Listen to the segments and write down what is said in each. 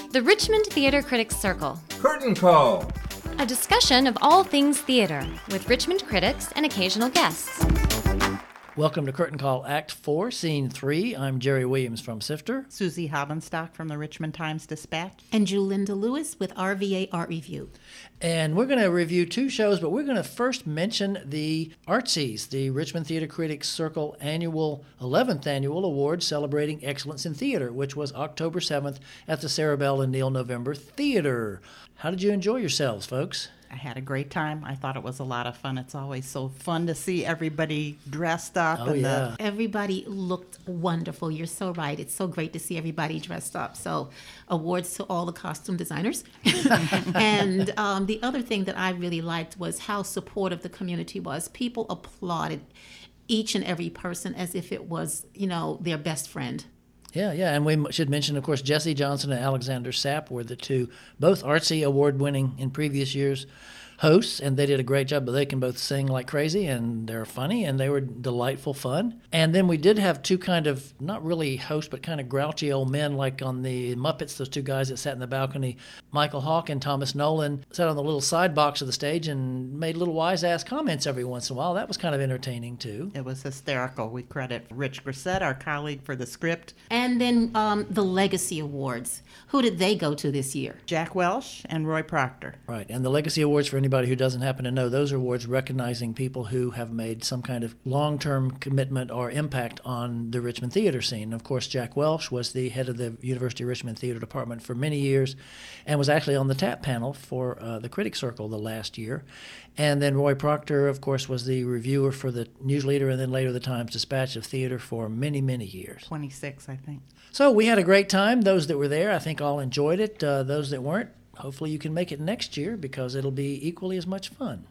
The Richmond Theater Critics Circle. Curtain Call. A discussion of all things theater with Richmond critics and occasional guests. Welcome to Curtain Call Act 4, Scene 3. I'm Jerry Williams from Sifter. Susie Habenstock from the Richmond Times-Dispatch. And Julinda Lewis with RVA Art Review. And we're going to review two shows, but we're going to first mention the Artsies, the Richmond Theater Critics Circle 11th Annual Award celebrating excellence in theater, which was October 7th at the Sarah Bell and Neil November Theater. How did you enjoy yourselves, folks? I had a great time. I thought it was a lot of fun. It's always so fun to see everybody dressed up. Oh, yeah. Everybody looked wonderful. You're so right. It's so great to see everybody dressed up. So awards to all the costume designers. And the other thing that I really liked was how supportive the community was. People applauded each and every person as if it was, their best friend. Yeah, and we should mention, of course, Jesse Johnson and Alexander Sapp were the two, both Artsy award-winning in previous years hosts, and they did a great job, but they can both sing like crazy, and they're funny, and they were delightful fun. And then we did have two kind of, not really hosts, but kind of grouchy old men, like on the Muppets, those two guys that sat in the balcony. Michael Hawke and Thomas Nolan sat on the little side box of the stage and made little wise-ass comments every once in a while. That was kind of entertaining, too. It was hysterical. We credit Rich Grissett, our colleague, for the script. And then the Legacy Awards. Who did they go to this year? Jack Welch and Roy Proctor. Right, and the Legacy Awards, for anybody who doesn't happen to know, those are awards recognizing people who have made some kind of long-term commitment or impact on the Richmond theater scene. Of course, Jack Welch was the head of the University of Richmond Theater Department for many years and was actually on the TAP panel for the Critics Circle the last year. And then Roy Proctor, of course, was the reviewer for the News Leader and then later the Times-Dispatch of theater for many, many years. 26, I think. So we had a great time. Those that were there, I think, all enjoyed it. Those that weren't, hopefully you can make it next year because it'll be equally as much fun.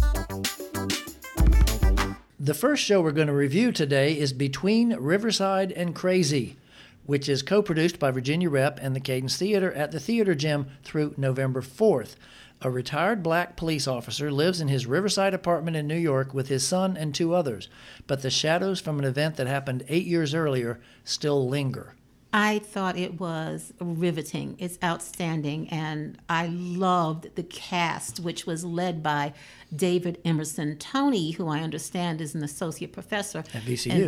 The first show we're going to review today is Between Riverside and Crazy, which is co-produced by Virginia Rep and the Cadence Theater at the Theater Gym through November 4th. A retired black police officer lives in his Riverside apartment in New York with his son and two others, but the shadows from an event that happened 8 years earlier still linger. I thought it was riveting. It's outstanding, and I loved the cast, which was led by David Emerson Toney, who I understand is an associate professor at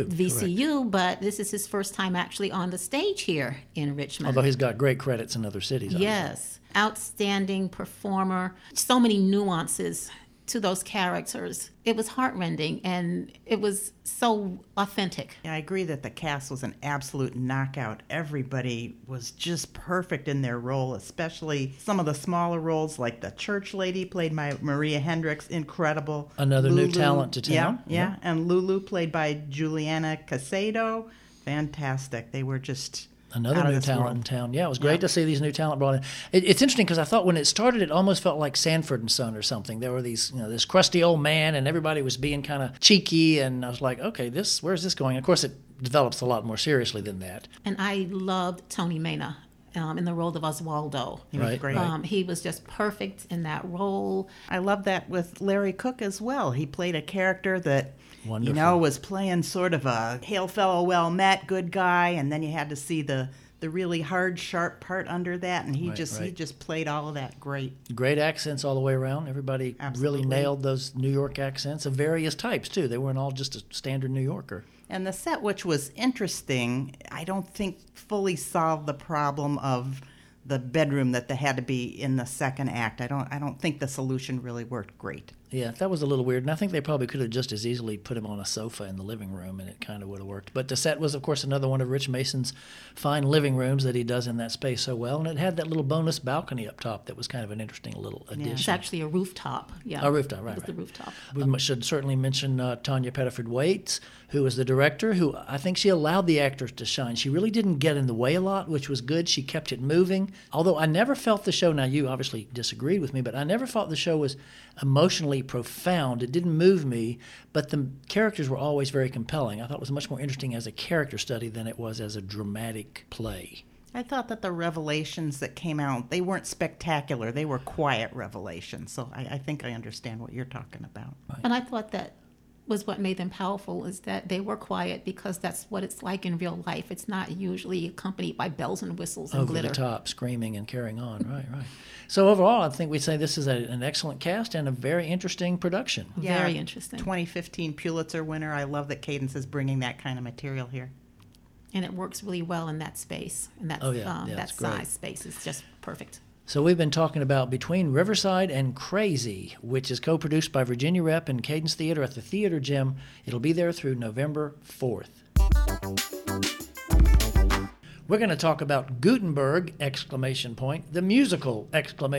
VCU. But this is his first time actually on the stage here in Richmond. Although he's got great credits in other cities. Yes, outstanding performer. So many nuances to those characters. It was heartrending, and it was so authentic. Yeah, I agree that the cast was an absolute knockout. Everybody was just perfect in their role, especially some of the smaller roles, like the church lady played by Maria Hendricks, incredible. Another new talent to town. Yeah. And Lulu played by Juliana Casado, fantastic. They were just another new talent in town. Yeah, it was great to see these new talent brought in. It's interesting because I thought when it started, it almost felt like Sanford and Son or something. There were these, this crusty old man, and everybody was being kind of cheeky, and I was like, okay, where's this going? Of course, it develops a lot more seriously than that. And I loved Tony Mena in the role of Oswaldo. He was great. He was just perfect in that role. I love that with Larry Cook as well. He played a character that wonderful. Was playing sort of a hail fellow well met good guy, and then you had to see the really hard, sharp part under that, and he just played all of that great. Great accents all the way around. Everybody really nailed those New York accents of various types, too. They weren't all just a standard New Yorker. And the set, which was interesting, I don't think fully solved the problem of the bedroom that they had to be in the second act. I don't think the solution really worked great. Yeah, that was a little weird, and I think they probably could have just as easily put him on a sofa in the living room, and it kind of would have worked. But the set was, of course, another one of Rich Mason's fine living rooms that he does in that space so well, and it had that little bonus balcony up top that was kind of an interesting little addition. It's actually a rooftop. Yeah, a rooftop, right. It was the rooftop. We should certainly mention Tanya Pettiford-Waits, who was the director, who I think she allowed the actors to shine. She really didn't get in the way a lot, which was good. She kept it moving. Although I never felt the show, now you obviously disagreed with me, but I never thought the show was emotionally profound. It didn't move me, but the characters were always very compelling. I thought it was much more interesting as a character study than it was as a dramatic play. I thought that the revelations that came out, they weren't spectacular. They were quiet revelations. So I think I understand what you're talking about. Right. And I thought that was what made them powerful, is that they were quiet because that's what it's like in real life. It's not usually accompanied by bells and whistles and Over glitter. the top, screaming and carrying on. Right. So overall, I think we'd say this is an excellent cast and a very interesting production. Very interesting. 2015 Pulitzer winner. I love that Cadence is bringing that kind of material here. And it works really well in that space. And that, that it's great. size space is just perfect. So we've been talking about Between Riverside and Crazy, which is co-produced by Virginia Rep and Cadence Theater at the Theater Gym. It'll be there through November 4th. We're going to talk about Gutenberg, ! The musical, !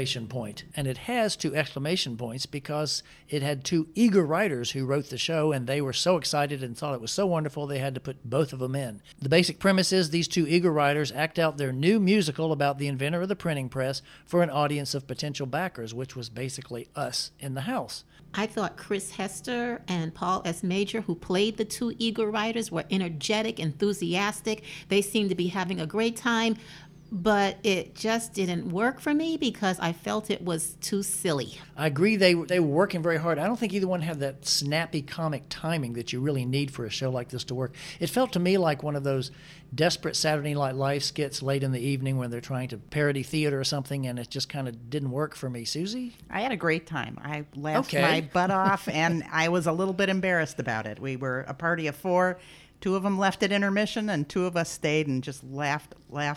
And it has 2 exclamation points because it had 2 eager writers who wrote the show, and they were so excited and thought it was so wonderful they had to put both of them in. The basic premise is these 2 eager writers act out their new musical about the inventor of the printing press for an audience of potential backers, which was basically us in the house. I thought Chris Hester and Paul S. Major, who played the 2 eager writers, were energetic, enthusiastic. They seemed to be having a great time, but it just didn't work for me because I felt it was too silly. I agree. They were working very hard. I don't think either one had that snappy comic timing that you really need for a show like this to work. It felt to me like one of those desperate Saturday Night Live skits late in the evening when they're trying to parody theater or something, and it just kind of didn't work for me. Susie? I had a great time. I laughed my butt off, and I was a little bit embarrassed about it. We were a party of 4. 2 of them left at intermission, and 2 of us stayed and just laughed.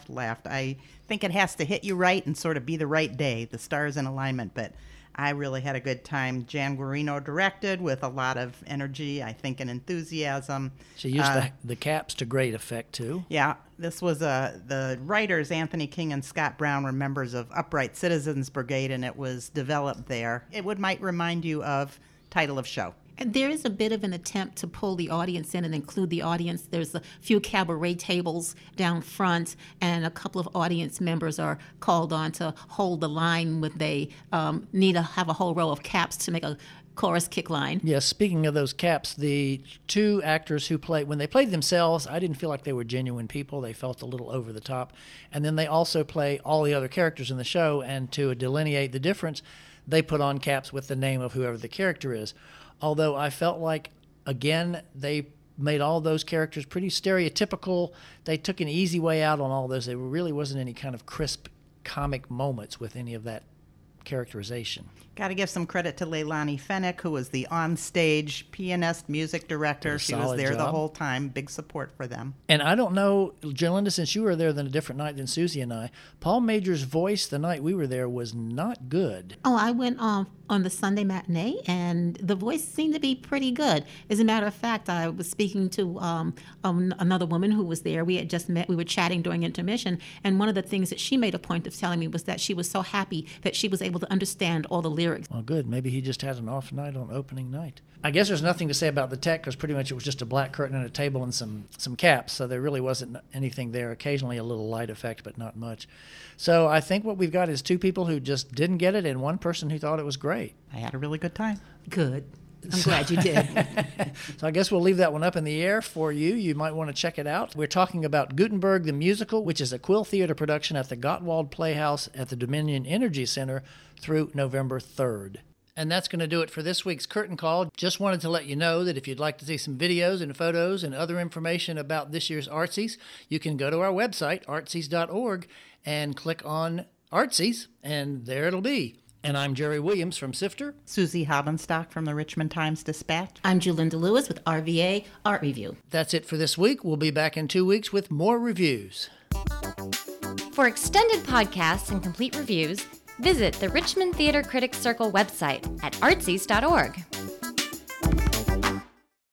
I think it has to hit you right and sort of be the right day, the stars in alignment, but I really had a good time. Jan Guarino directed with a lot of energy, I think, and enthusiasm. She used the caps to great effect, too. Yeah, this was the writers, Anthony King and Scott Brown, were members of Upright Citizens Brigade, and it was developed there. It might remind you of title of show. And there is a bit of an attempt to pull the audience in and include the audience. There's a few cabaret tables down front, and a couple of audience members are called on to hold the line when they need to have a whole row of caps to make a chorus kick line. Yes, speaking of those caps, the 2 actors who played, when they played themselves, I didn't feel like they were genuine people. They felt a little over the top. And then they also play all the other characters in the show, and to delineate the difference, they put on caps with the name of whoever the character is. Although I felt like, again, they made all those characters pretty stereotypical. They took an easy way out on all those. There really wasn't any kind of crisp comic moments with any of that characterization. Got to give some credit to Leilani Fennick, who was the on-stage pianist, music director. She was there the whole time. Big support for them. And I don't know, Jolinda, since you were there on a different night than Susie and I, Paul Major's voice the night we were there was not good. Oh, I went on the Sunday matinee, and the voice seemed to be pretty good. As a matter of fact, I was speaking to another woman who was there. We had just met. We were chatting during intermission, and one of the things that she made a point of telling me was that she was so happy that she was able to understand all the lyrics. Well, good. Maybe he just had an off night on opening night. I guess there's nothing to say about the tech because pretty much it was just a black curtain and a table and some caps, so there really wasn't anything there. Occasionally a little light effect, but not much. So I think what we've got is 2 people who just didn't get it and 1 person who thought it was great. I had a really good time. Good. I'm glad you did. So I guess we'll leave that one up in the air for you. You might want to check it out. We're talking about Gutenberg the Musical, which is a Quill Theater production at the Gottwald Playhouse at the Dominion Energy Center through November 3rd. And that's going to do it for this week's Curtain Call. Just wanted to let you know that if you'd like to see some videos and photos and other information about this year's Artsies, you can go to our website, artsies.org, and click on Artsies, and there it'll be. And I'm Jerry Williams from Sifter. Susie Habenstock from the Richmond Times-Dispatch. I'm Jolinda Lewis with RVA Art Review. That's it for this week. We'll be back in 2 weeks with more reviews. For extended podcasts and complete reviews, visit the Richmond Theater Critics Circle website at artsies.org.